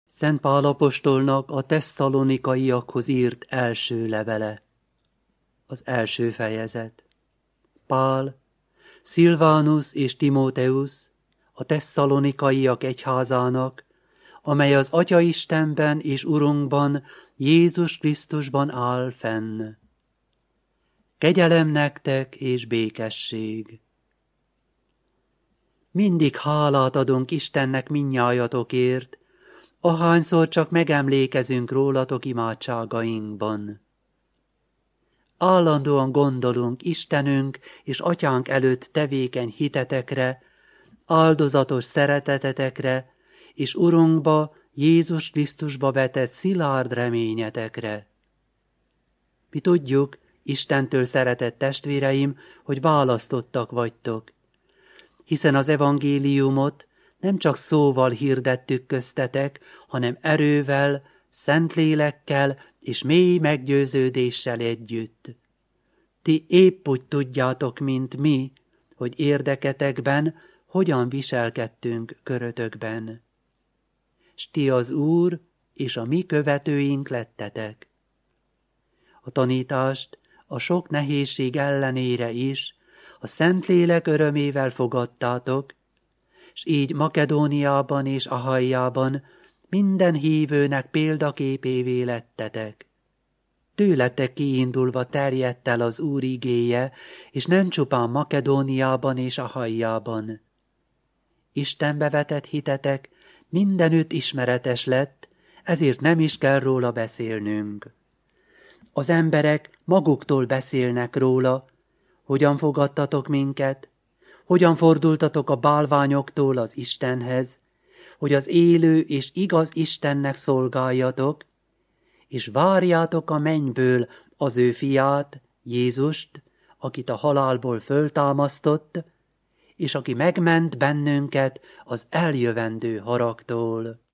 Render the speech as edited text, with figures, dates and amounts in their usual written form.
Szent Pál apostolnak a tesszalonikaiakhoz írt első levele. Az első fejezet. Pál, Szilvánus és Timóteusz, a tesszalonikaiak egyházának, amely az Atya Istenben és Urunkban, Jézus Krisztusban áll fenn. Kegyelem nektek és békesség. Mindig hálát adunk Istennek mindnyájatokért, ahányszor csak megemlékezünk rólatok imádságainkban. Állandóan gondolunk Istenünk és Atyánk előtt tevékeny hitetekre, áldozatos szeretetetekre, és Urunkba, Jézus Krisztusba vetett szilárd reményetekre. Mi tudjuk, Istentől szeretett testvéreim, hogy választottak vagytok, hiszen az evangéliumot nem csak szóval hirdettük köztetek, hanem erővel, Szentlélekkel és mély meggyőződéssel együtt. Ti épp úgy tudjátok, mint mi, hogy érdeketekben hogyan viselkedtünk körötökben. S ti az Úr és a mi követőink lettetek. A tanítást a sok nehézség ellenére is a Szentlélek örömével fogadtátok, s így Makedóniában és Ahaiában minden hívőnek példaképévé lettetek. Tőletek kiindulva terjedt el az Úr igéje, és nem csupán Makedóniában és Ahaiában. Istenbe vetett hitetek mindenütt ismeretes lett, ezért nem is kell róla beszélnünk. Az emberek maguktól beszélnek róla, hogyan fogadtatok minket, hogyan fordultatok a bálványoktól az Istenhez, hogy az élő és igaz Istennek szolgáljatok, és várjátok a mennyből az ő fiát, Jézust, akit a halálból föltámasztott, és aki megment bennünket az eljövendő haragtól.